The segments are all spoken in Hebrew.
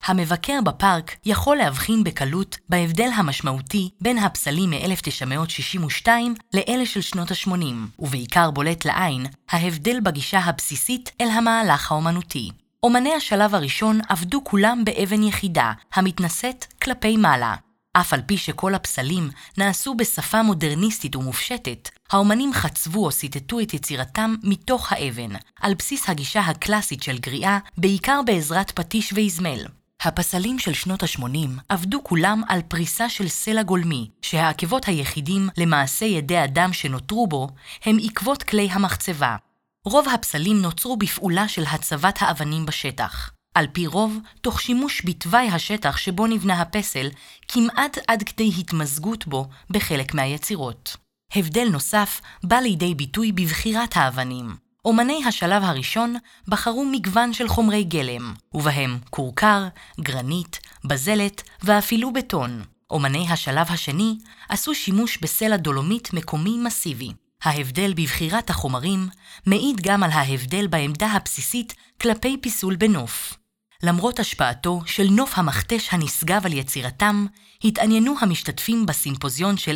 המבקר בפארק יכול להבחין בקלות בהבדל המשמעותי בין הפסלים מ-1962 לאלה של שנות ה-80, ובעיקר בולט לעין ההבדל בגישה הבסיסית אל המהלך האומנותי. אומני השלב הראשון עבדו כולם באבן יחידה, המתנשאת כלפי מעלה. אף על פי שכל הפסלים נעשו בשפה מודרניסטית ומופשטת, האומנים חצבו או סיטטו את יצירתם מתוך האבן, על בסיס הגישה הקלאסית של גריעה, בעיקר בעזרת פטיש ואזמל. הפסלים של שנות ה-80 עבדו כולם על פריסה של סלע גולמי, שהעקבות היחידים למעשה ידי אדם שנותרו בו הם עקבות כלי המחצבה. רוב הפסלים נוצרו בפעולה של הצבת האבנים בשטח. על פי רוב, תוך שימוש בתוואי השטח שבו נבנה הפסל, כמעט עד כדי התמזגות בו בחלק מהיצירות. הבדל נוסף בא לידי ביטוי בבחירת האבנים. אומני השלב הראשון בחרו מגוון של חומרי גלם, ובהם קורקר, גרנית, בזלת ואפילו בטון. אומני השלב השני עשו שימוש בסלע דולומית מקומי מסיבי. ההבדל בבחירת החומרים מעיד גם על ההבדל בעמדה הבסיסית כלפי פיסול בנוף. למרות השפעתו של נוף המכתש הנשגב על יצירתם, התעניינו המשתתפים בסימפוזיון של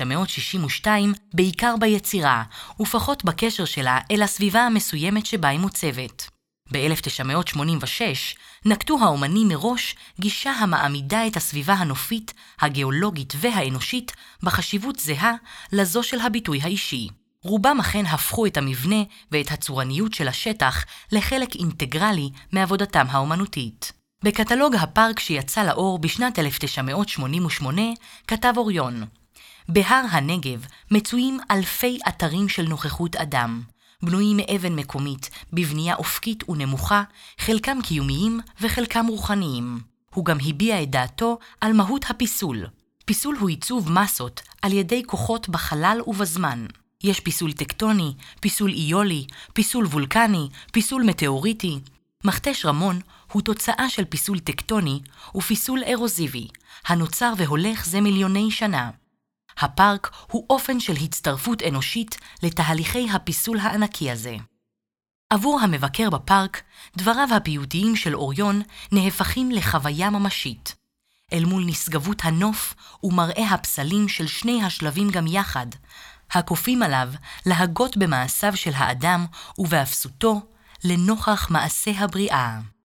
1962 בעיקר ביצירה, ופחות בקשר שלה אל הסביבה המסוימת שבה היא מוצבת. ב-1986 נקטו האומנים מראש גישה המעמידה את הסביבה הנופית, הגיאולוגית והאנושית בחשיבות זהה לזו של הביטוי האישי. רובם אכן הפכו את המבנה ואת הצורניות של השטח לחלק אינטגרלי מעבודתם האומנותית. בקטלוג הפארק שיצא לאור בשנת 1988 כתב אוריון: בהר הנגב מצויים אלפי אתרים של נוכחות אדם, בנויים מאבן מקומית, בבנייה אופקית ונמוכה, חלקם קיומיים וחלקם רוחניים. הוא גם הביע את דעתו על מהות הפיסול. פיסול הוא עיצוב מסות על ידי כוחות בחלל ובזמן. יש פיסול טקטוני, פיסול איולי, פיסול וולקני, פיסול מטאוריטי. מכתש רמון הוא תוצאה של פיסול טקטוני ופיסול אירוזיבי, הנוצר והולך זה מיליוני שנה. הפארק הוא אופן של הצטרפות אנושית לתהליכי הפיסול הענקי הזה. עבור המבקר בפארק, דבריו הפיוטיים של אוריון נהפכים לחוויה ממשית. אל מול נשגבות הנוף ומראה הפסלים של שני השלבים גם יחד, הכופים עליו להגות במעשיו של האדם ובאפסותו לנוכח מעשה הבריאה.